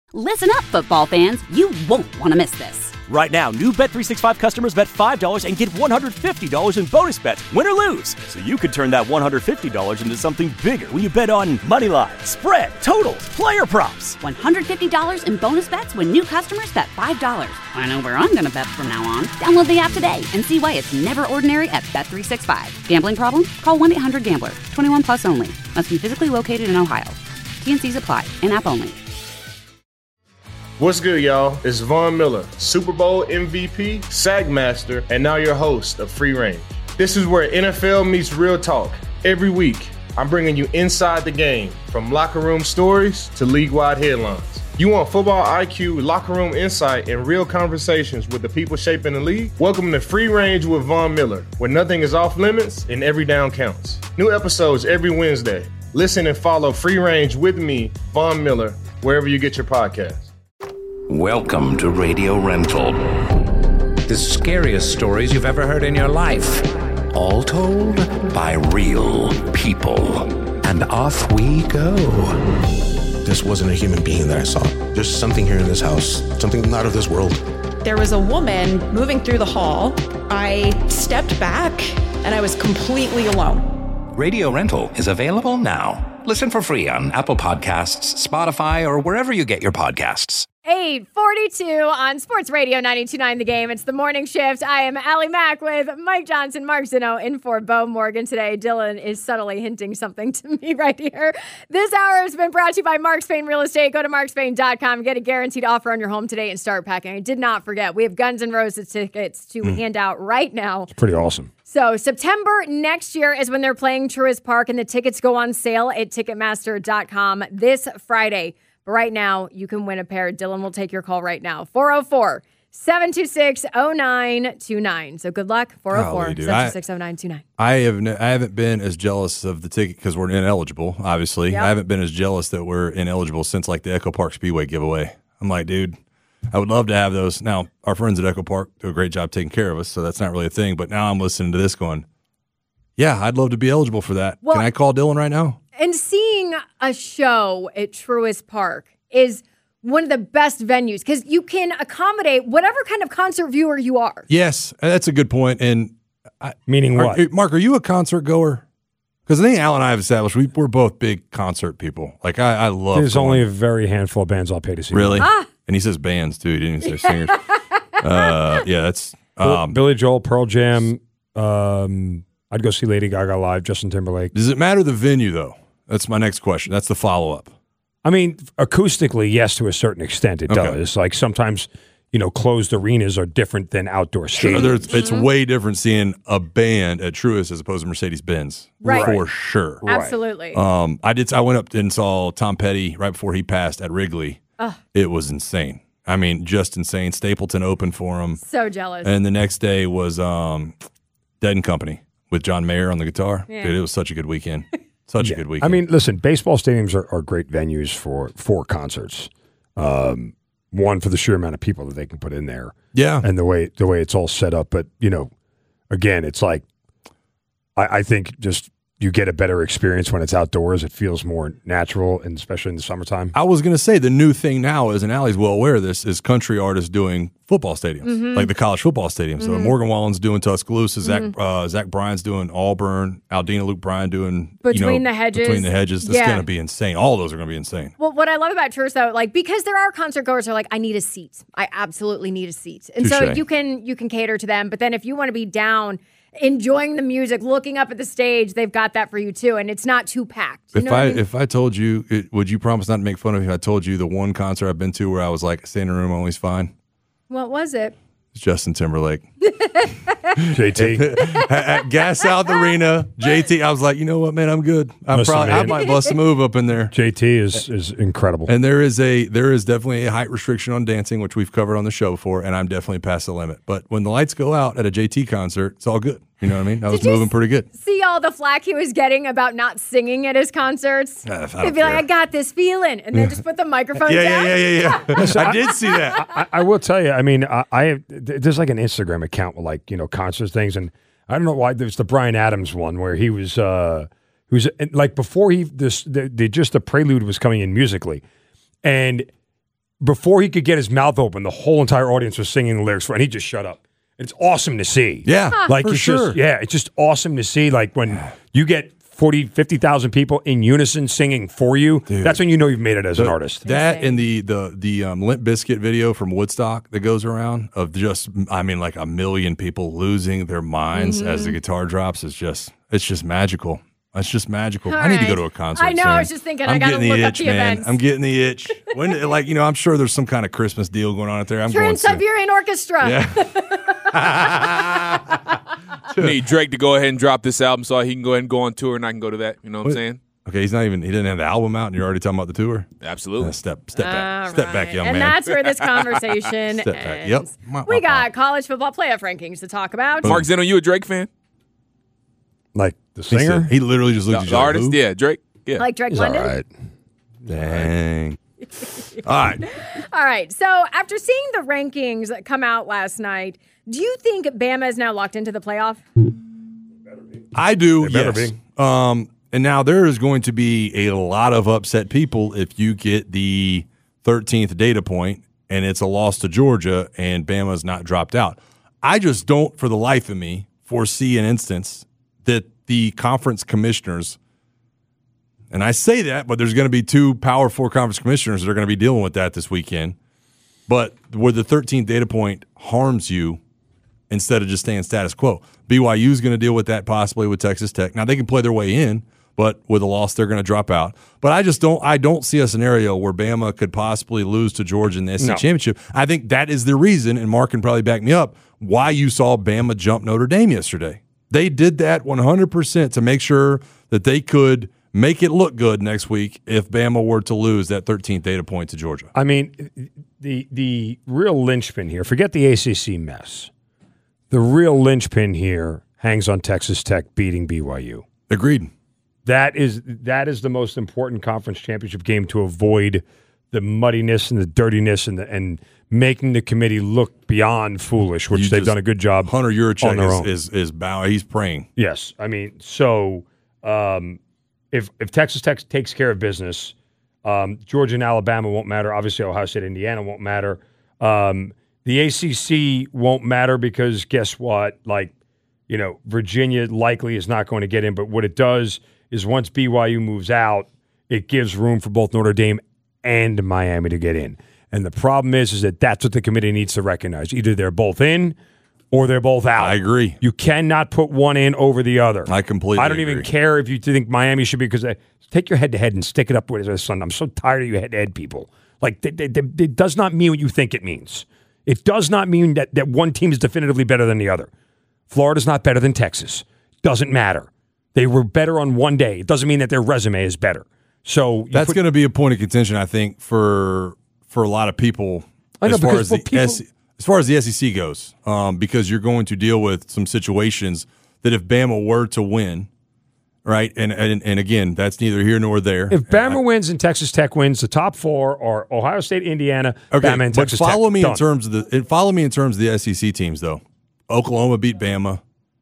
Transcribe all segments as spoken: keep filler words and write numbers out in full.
Listen up, football fans. You won't want to miss this. Right now, new Bet three sixty-five customers bet five dollars and get one hundred fifty dollars in bonus bets, win or lose. So you could turn that one hundred fifty dollars into something bigger when you bet on money line, spread, totals, player props. one hundred fifty dollars in bonus bets when new customers bet five dollars. I know where I'm going to bet from now on. Download the app today and see why it's never ordinary at Bet three sixty-five. Gambling problem? Call one eight hundred gambler. twenty-one plus only. Must be physically located in Ohio. T N Cs apply. In-app only. What's good, y'all? It's Von Miller, Super Bowl M V P, Sack Master, and now your host of Free Range. This is where N F L meets real talk. Every week, I'm bringing you inside the game, from locker room stories to league-wide headlines. You want football I Q, locker room insight, and real conversations with the people shaping the league? Welcome to Free Range with Von Miller, where nothing is off limits and every down counts. New episodes every Wednesday. Listen and follow Free Range with me, Von Miller, wherever you get your podcasts. Welcome to Radio Rental. The scariest stories you've ever heard in your life. All told by real people. And off we go. This wasn't a human being that I saw. There's something here in this house, something not of this world. There was a woman moving through the hall. I stepped back and I was completely alone. Radio Rental is available now. Listen for free on Apple Podcasts, Spotify, or wherever you get your podcasts. eight forty-two on Sports Radio ninety-two point nine The Game. It's the morning shift. I am Allie Mack with Mike Johnson, Mark Zeno in for Bo Morgan today. Dylan is subtly hinting something to me right here. This hour has been brought to you by Mark Spain Real Estate. Go to mark spain dot com. Get a guaranteed offer on your home today and start packing. I did not forget. We have Guns N' Roses tickets to mm. hand out right now. It's pretty awesome. So September next year is when they're playing Truist Park, and the tickets go on sale at ticketmaster dot com this Friday. But right now, you can win a pair. Dylan will take your call right now. four oh four, seven two six, oh nine two nine. So good luck. four oh four, seven two six, oh nine two nine. I, I, have ne- I haven't been as jealous of the ticket because we're ineligible, obviously. Yep. I haven't been as jealous that we're ineligible since like the Echo Park Speedway giveaway. I'm like, dude, I would love to have those. Now, our friends at Echo Park do a great job taking care of us, so that's not really a thing. But now I'm listening to this going, yeah, I'd love to be eligible for that. Well, can I call Dylan right now? And seeing a show at Truist Park is one of the best venues because you can accommodate whatever kind of concert viewer you are. Yes, that's a good point. And I, meaning are, what? Mark, are you a concert goer? Because I think Al and I have established we, we're both big concert people. Like I, I love. There's going. only a very handful of bands I'll pay to see. Really? Ah. And he says bands too. He didn't even say singers. uh, yeah, that's um, Billy Joel, Pearl Jam. Um, I'd go see Lady Gaga live. Justin Timberlake. Does it matter the venue though? That's my next question. That's the follow up. I mean, acoustically, yes, to a certain extent, it okay. does. Like sometimes, you know, closed arenas are different than outdoor stadiums. Sure, it's mm-hmm. way different seeing a band at Truist as opposed to Mercedes-Benz, right? For sure, absolutely. Um, I did. I went up and saw Tom Petty right before he passed at Wrigley. Uh, it was insane. I mean, just insane. Stapleton opened for him. So jealous. And the next day was um, Dead and Company with John Mayer on the guitar. Yeah. Dude, it was such a good weekend. Such yeah. a good weekend. I mean, listen, baseball stadiums are, are great venues for for concerts. Um, one, for the sheer amount of people that they can put in there. Yeah. And the way the way it's all set up. But, you know, again, it's like, I, I think just you get a better experience when it's outdoors. It feels more natural, and especially in the summertime. I was going to say the new thing now is, and Allie's well aware of this, is country artists doing football stadiums, mm-hmm. like the college football stadiums. Mm-hmm. So Morgan Wallen's doing Tuscaloosa, mm-hmm. Zach uh, Zach Bryan's doing Auburn, Aldina Luke Bryan doing Between you know, the Hedges. Between the Hedges. It's yeah. going to be insane. All those are going to be insane. Well, what I love about Truist, though, like because there are concert goers who are like, I need a seat. I absolutely need a seat. And Touché. so you can you can cater to them. But then if you want to be down, enjoying the music, looking up at the stage, they've got that for you too, and it's not too packed. You if know I, I mean? if I told you, it, would you promise not to make fun of me if I told you the one concert I've been to where I was like, standing room only's fine? What was it? It's Justin Timberlake. J T. At Gas South Arena, J T. I was like, you know what, man, I'm good. I'm probably, I might bust a move up in there. J T is is incredible. And there is a there is definitely a height restriction on dancing, which we've covered on the show before, and I'm definitely past the limit. But when the lights go out at a J T concert, it's all good. You know what I mean? I was moving pretty good. See all the flack he was getting about not singing at his concerts? Uh, He'd be care. like, I got this feeling, and then just put the microphone yeah, down. Yeah, yeah, yeah, yeah. Listen, I did see that. I, I will tell you, I mean, I, I there's like an Instagram account with like, you know, concert things, and I don't know why, there's the Bryan Adams one where he was, uh, he was like before he, this, the, the just the prelude was coming in musically, and before he could get his mouth open, the whole entire audience was singing the lyrics for, and he just shut up. It's awesome to see. Yeah, like for it's sure. Just, yeah, it's just awesome to see. Like when you get forty, fifty thousand people in unison singing for you, Dude. that's when you know you've made it as the, an artist. That and the the the um, Limp Bizkit video from Woodstock that goes around of just, I mean, like a million people losing their minds Mm-hmm. as the guitar drops is just, it's just magical. It's just magical. All I need to go right. to a concert. I know, soon. I was just thinking, I I'm gotta getting the look up itch, the man. events. I'm getting the itch. When, like, you know, I'm sure there's some kind of Christmas deal going on out there. I'm going to. Trans-Siberian Orchestra. Yeah. Need Drake to go ahead and drop this album so he can go ahead and go on tour, and I can go to that. You know what, What? I'm saying? Okay, he's not even. He didn't have the album out, and you're already talking about the tour. Absolutely. Uh, step, step back, All step back, right. young and man. that's where this conversation Step back. ends. Yep. We got college football playoff rankings to talk about. Mark Zeno, you a Drake fan? Like the He, singer? said- he literally just looked The, at the you like, artist? who? Yeah, Drake. Yeah. Like Drake He's all London? right. Dang. All right. All right. So after seeing the rankings come out last night, do you think Bama is now locked into the playoff? I do. They better Yes. Um, and now there is going to be a lot of upset people if you get the thirteenth data point and it's a loss to Georgia and Bama's not dropped out. I just don't, for the life of me, foresee an instance that the conference commissioners, and I say that, but there's going to be two Power Four conference commissioners that are going to be dealing with that this weekend. But where the thirteenth data point harms you instead of just staying status quo. B Y U is going to deal with that possibly with Texas Tech. Now they can play their way in, but with a loss they're going to drop out. But I just don't. I don't see a scenario where Bama could possibly lose to Georgia in the S E C No. championship. I think that is the reason, and Mark can probably back me up, why you saw Bama jump Notre Dame yesterday. They did that one hundred percent to make sure that they could make it look good next week if Bama were to lose that thirteenth data point to Georgia. I mean, the the real linchpin here, forget the A C C mess. The real linchpin here hangs on Texas Tech beating B Y U. Agreed. That is that is the most important conference championship game to avoid the muddiness and the dirtiness and the, and making the committee look beyond foolish, which You they've just- done a good job. Hunter on Yurachek their is, own. is is bow. He's praying. Yes, I mean, so um, if if Texas Tech takes care of business, um, Georgia and Alabama won't matter. Obviously, Ohio State, Indiana won't matter. Um, the A C C won't matter because guess what? Like, you know, Virginia likely is not going to get in. But what it does is once B Y U moves out, it gives room for both Notre Dame and Miami to get in. And the problem is, is that that's what the committee needs to recognize. Either they're both in or they're both out. I agree. You cannot put one in over the other. I completely I don't even agree. care if you think Miami should be, because uh, take your head to head and stick it up with his son. I'm so tired of you head to head people. Like, th- th- th- it does not mean what you think it means. It does not mean that, that one team is definitively better than the other. Florida's not better than Texas. Doesn't matter. They were better on one day. It doesn't mean that their resume is better. So you That's put- going to be a point of contention, I think, for for a lot of people I know, as far because, as well, the people- S- as far as the S E C goes, um, because you're going to deal with some situations that if Bama were to win, right, and and, and again, that's neither here nor there. if Bama wins and Texas Tech wins, the top four are Ohio State, Indiana, Okay, Bama, and but Texas follow Tech. me Done. in terms of the and follow me in terms of the S E C teams though. Oklahoma beat Bama.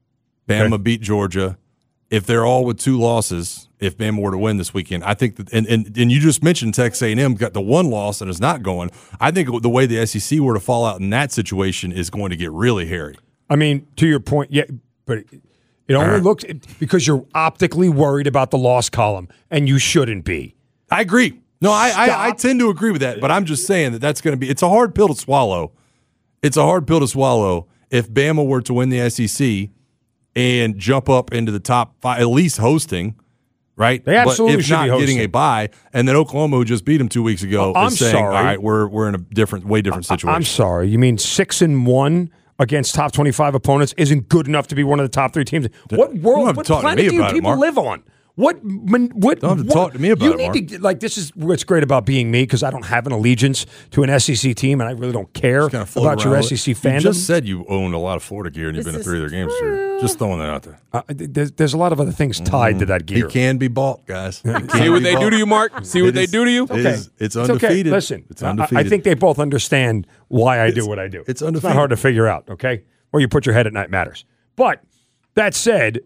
Bama Okay. beat Georgia. If they're all with two losses, if Bama were to win this weekend, I think that and, and, and you just mentioned Texas A and M got the one loss and is not going. I think the way the S E C were to fall out in that situation is going to get really hairy. I mean, to your point, yeah, but it only looks because you're optically worried about the loss column, and you shouldn't be. I agree. No, I, I, I Stop. tend to agree with that, but I'm just saying that that's going to be – it's a hard pill to swallow. It's a hard pill to swallow if Bama were to win the S E C and jump up into the top five, at least hosting, right? They absolutely but if should not be getting hosting. a bye, and then Oklahoma, who just beat them two weeks ago, I'm is saying, sorry. all right, we're, we're in a different, way different situation. I'm sorry. You mean six and one against top twenty-five opponents isn't good enough to be one of the top three teams? What don't world, have to what talk to planet me do you about it, people Mark. live on? What, man, what, Don't have to what- talk to me about you it, need Mark. to get- like, this is what's great about being me, because I don't have an allegiance to an S E C team, and I really don't care Just kinda float about your around S with E C it. fandom. You just said you owned a lot of Florida gear and you've This been to is three of their games this year. Just throwing that out there. Uh, there's, there's a lot of other things tied to that He gear. can be bought, guys. He can See what be they do bought. to you, Mark? See what It they is- do to you? It is- it's okay. undefeated. Listen, It's I- I, undefeated. think they both understand why I do what I do. it's It's not undefeated. hard to figure out, okay? Where you put your head at night matters. But that said,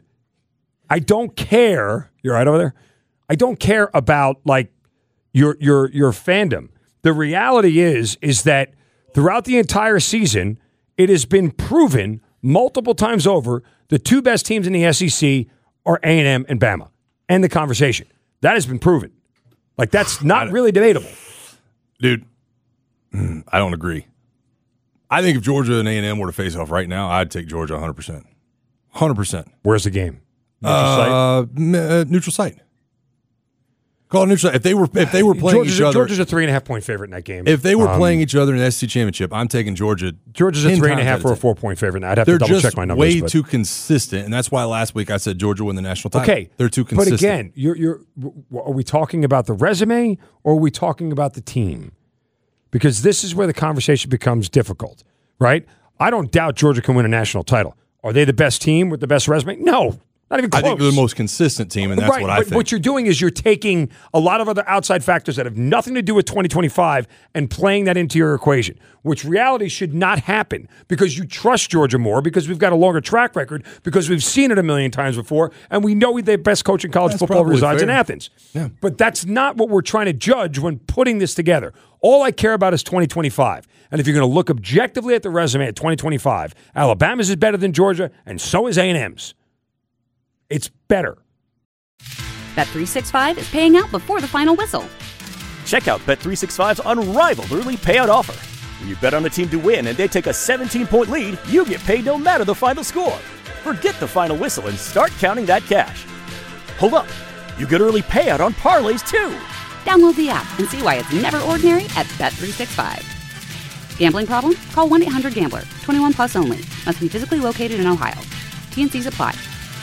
I don't care. You're right over there. I don't care about like your your your fandom. The reality is, is that throughout the entire season, it has been proven multiple times over the two best teams in the S E C are A and M and Bama. End the conversation. That has been proven. Like, that's not really debatable. Dude, I don't agree. I think if Georgia and A and M were to face off right now, I'd take Georgia one hundred percent. one hundred percent. Where's the game? Neutral uh, site? M- uh, neutral site. Call it neutral site. If they were, if they were playing Georgia's each a, other. Georgia's a three and a half point favorite in that game. If they were Um, playing each other in the S E C championship, I'm taking Georgia. Georgia's a ten three and a times half out or of a ten. four point favorite. I'd have They're to double just check my numbers. way but- too consistent, and that's why last week I said Georgia win the national title. Okay, they're too consistent. But again, you're, you're, are we talking about the resume or are we talking about the team? Because this is where the conversation becomes difficult, right? I don't doubt Georgia can win a national title. Are they the best team with the best resume? No, not even close. I think they're the most consistent team, and that's right, what I but think. What you're doing is you're taking a lot of other outside factors that have nothing to do with twenty twenty-five and playing that into your equation, which reality should not happen because you trust Georgia more, because we've got a longer track record, because we've seen it a million times before, and we know the best coach in college That's football probably resides in fair. Athens. Yeah. But that's not what we're trying to judge when putting this together. All I care about is twenty twenty-five. And if you're going to look objectively at the resume at twenty twenty-five, Alabama's is better than Georgia, and so is A and M's. It's better. Bet three sixty-five is paying out before the final whistle. Check out Bet three sixty-five's unrivaled early payout offer. When you bet on a team to win and they take a seventeen-point lead, you get paid no matter the final score. Forget the final whistle and start counting that cash. Hold up. You get early payout on parlays, too. Download the app and see why it's never ordinary at Bet three sixty-five. Gambling problem? Call one eight hundred gambler. twenty-one plus only. Must be physically located in Ohio. T and C's apply.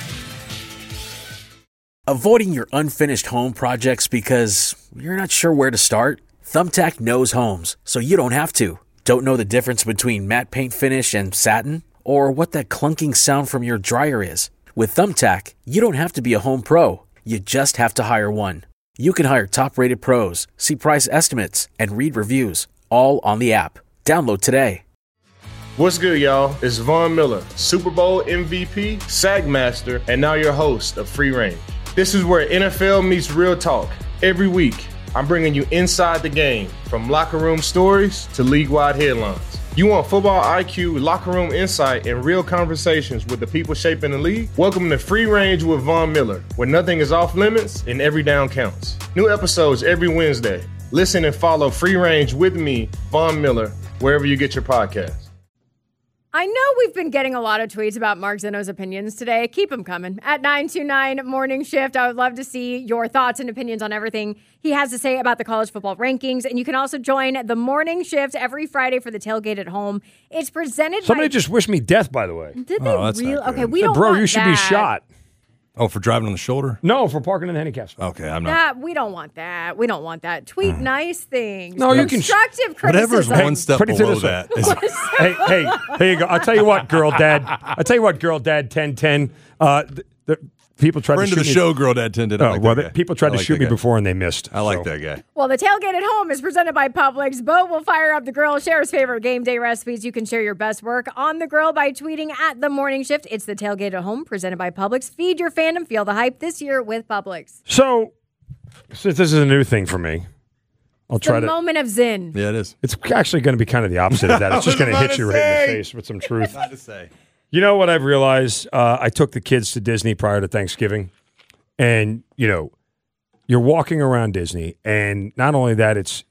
Avoiding your unfinished home projects because you're not sure where to start? Thumbtack knows homes, so you don't have to. Don't know the difference between matte paint finish and satin? Or what that clunking sound from your dryer is? With Thumbtack, you don't have to be a home pro. You just have to hire one. You can hire top-rated pros, see price estimates, and read reviews, all on the app. Download today. What's good, y'all? It's Von Miller, Super Bowl M V P, SAG Master, and now your host of Free Range. This is where N F L meets real talk. Every week, I'm bringing you inside the game, from locker room stories to league-wide headlines. You want football I Q, locker room insight, and real conversations with the people shaping the league? Welcome to Free Range with Von Miller, where nothing is off limits and every down counts. New episodes every Wednesday. Listen and follow Free Range with me, Von Miller, wherever you get your podcasts. I know we've been getting a lot of tweets about Mark Zeno's opinions today. Keep them coming. At nine two nine Morning Shift, I would love to see your thoughts and opinions on everything he has to say about the college football rankings. And you can also join the Morning Shift every Friday for the Tailgate at Home. It's presented Somebody by... just wished me death, by the way. Did they Oh, that's really? not good. Okay, we Said, don't Bro, want you should that. be shot. Oh, for driving on the shoulder? No, for parking in the handicap spot. Okay, I'm not. That, we don't want that. We don't want that. Tweet nice things. No, you can- Constructive Whatever's criticism. one step put it to below this way. that. Is, hey, hey, here you go. I'll tell you what, girl dad. I'll tell you what, girl dad ten ten. Uh, the, the people tried friend to of shoot the me. show, girl dad tended. I Oh, like well, that the- guy. people tried I to like shoot that me guy. before and they missed. I like so. that guy. Well, the Tailgate at Home is presented by Publix. Bo will fire up the grill, share his favorite game day recipes. You can share your best work on the grill by tweeting at The Morning Shift. It's the Tailgate at Home presented by Publix. Feed your fandom. Feel the hype this year with Publix. So, since this is a new thing for me, I'll try The to. moment of Zen. Yeah, it is. It's actually going to be kind of the opposite of that. It's just going to hit you right in the face with some truth. Not to say. You know what I've realized? Uh, I took the kids to Disney prior to Thanksgiving, and you know, you're walking around Disney, and not only that, it's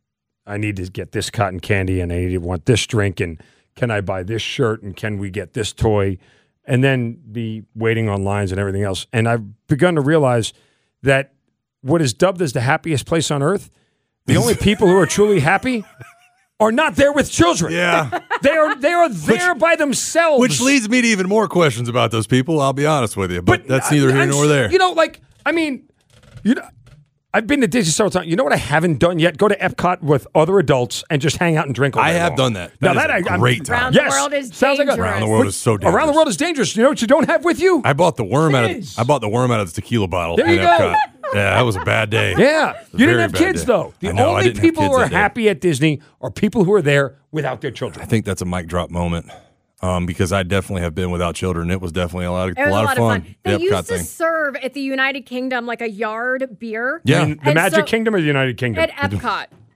I need to get this cotton candy, and I need to want this drink, and can I buy this shirt, and can we get this toy, and then the waiting on lines and everything else. And I've begun to realize that what is dubbed as the happiest place on earth, the only people who are truly happy are not there with children. Yeah. They are they are there Which- by themselves. Which leads me to even more questions about those people, I'll be honest with you. But, But that's neither I- here I'm nor s- there. You know, like, I mean, you know, I've been to Disney several times. You know what I haven't done yet? Go to Epcot with other adults and just hang out and drink all I day have long. done that. Now That that is a I, I'm- great time. Around the Yes. world is Sounds like a- dangerous. Around the world is so dangerous. Around the world is dangerous. You know what you don't have with you? I bought the worm out of Kids. I bought the worm out of the tequila bottle There in you go. Epcot. Yeah, that was a bad day. Yeah. a You didn't very have bad kids, day. though. The I know, I only didn't have people who kids are that day. happy at Disney are people who are there without their I children. think that's a mic drop moment. Um, because I definitely have been without children. It was definitely a lot of, It was a lot, of fun. They The used Epcot to thing. serve at the United Kingdom like a yard beer. Yeah. I mean, the And Magic so- Kingdom or the United Kingdom? At Epcot.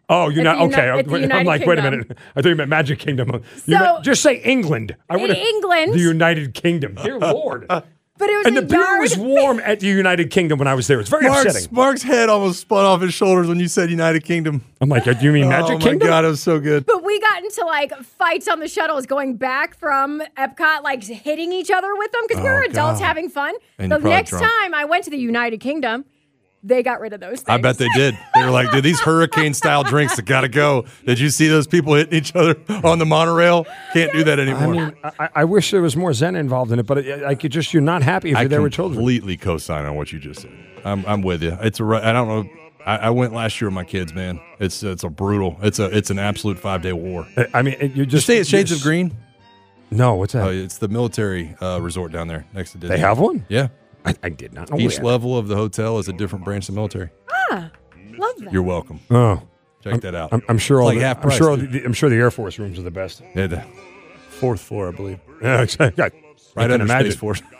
Oh, you're not Uni- okay. at the I'm United like, wait a Kingdom. minute. I thought you meant Magic Kingdom. You So- meant- just say England. I would England. The United Kingdom. Dear Lord. But it was And a the beer yard. was warm at the United Kingdom when I was there. It's very Mark's, upsetting. Mark's head almost spun off his shoulders when you said United Kingdom. I'm like, do you mean Magic oh Kingdom? Oh my God, it was so good. But we got into like fights on the shuttles going back from Epcot, like hitting each other with them because we Oh, were adults God. having fun. And The you're probably next drunk. time I went to the United Kingdom, they got rid of those things. I bet they did. They were like, dude, these hurricane style drinks that gotta go. Did you see those people hitting each other on the monorail? Can't do that I anymore. mean, I, I wish there was more Zen involved in it, but it, I could just, you're not happy if I you're there with children. completely co-sign on what you just said. I'm, I'm with you. It's a. ri- I don't know. I, I went last year with my kids, man. It's it's a brutal. It's a it's an absolute five day war. I mean, it, you Just just stay at Shades you're- of Green. No, what's that? Oh, it's the military uh, resort down there next to Disney. They have one? Yeah. I, I did not know Each that. level of the hotel is a different branch of the military. Ah, love that. You're welcome. Oh, Check I'm, that out. I'm, I'm sure It's all. like the, half I'm price, sure. All dude. the, I'm sure the Air Force rooms are the best. Yeah, the fourth floor, I believe. Yeah, exactly. I Right can under imagine. Space Force.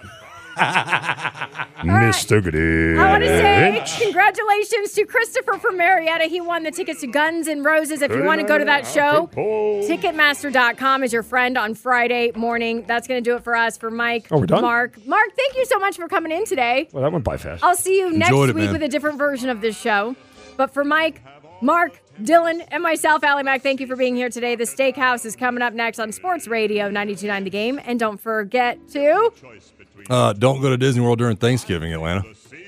Mister Goodrich. I want to say congratulations to Christopher from Marietta. He won the tickets to Guns N' Roses. If you want to go to that show, Ticketmaster dot com is your friend on Friday morning. That's going to do it for us. For Mike, Oh, we're done? Mark. Mark, thank you so much for coming in today. Well, that went by fast. I'll see you next Enjoyed it, week man. with a different version of this show. But for Mike, Mark, Dylan, and myself, Allie Mack, thank you for being here today. The Steakhouse is coming up next on Sports Radio ninety-two point nine The Game. And don't forget to... Uh, don't go to Disney World during Thanksgiving, Atlanta.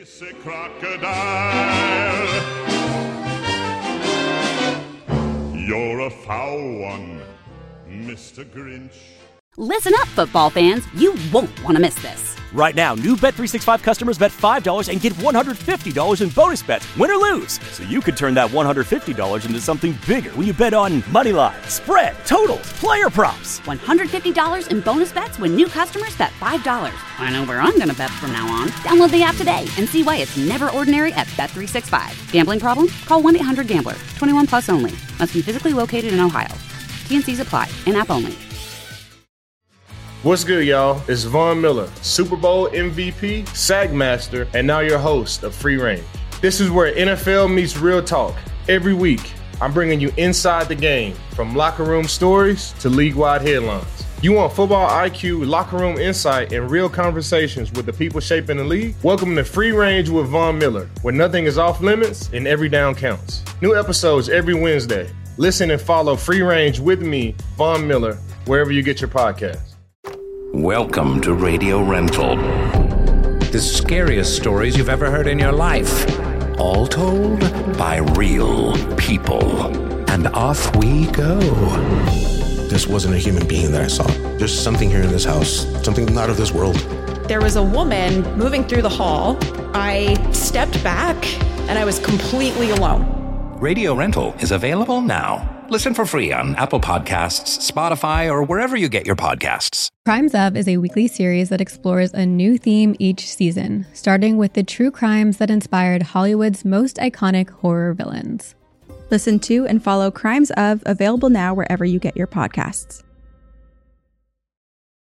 You're a foul one, Mister Grinch. Listen up, football fans. You won't want to miss this. Right now, new Bet three sixty-five customers bet five dollars and get one hundred fifty dollars in bonus bets, win or lose. So you could turn that one hundred fifty dollars into something bigger when you bet on money line, spread, totals, player props. one hundred fifty dollars in bonus bets when new customers bet five dollars. I know where I'm going to bet from now on. Download the app today and see why it's never ordinary at Bet three sixty-five. Gambling problem? Call one eight hundred gambler. twenty-one plus only. Must be physically located in Ohio. T N Cs apply. In-app only. What's good, y'all? It's Von Miller, Super Bowl M V P, SAG Master, and now your host of Free Range. This is where N F L meets real talk. Every week, I'm bringing you inside the game, from locker room stories to league-wide headlines. You want football I Q, locker room insight, and real conversations with the people shaping the league? Welcome to Free Range with Von Miller, where nothing is off limits and every down counts. New episodes every Wednesday. Listen and follow Free Range with me, Von Miller, wherever you get your podcasts. Welcome to Radio Rental. The scariest stories you've ever heard in your life. All told by real people. And off we go. This wasn't a human being that I saw. There's something here in this house, something not of this world. There was a woman moving through the hall. I stepped back and I was completely alone. Radio Rental is available now. Listen for free on Apple Podcasts, Spotify, or wherever you get your podcasts. Crimes Of is a weekly series that explores a new theme each season, starting with the true crimes that inspired Hollywood's most iconic horror villains. Listen to and follow Crimes Of, available now wherever you get your podcasts.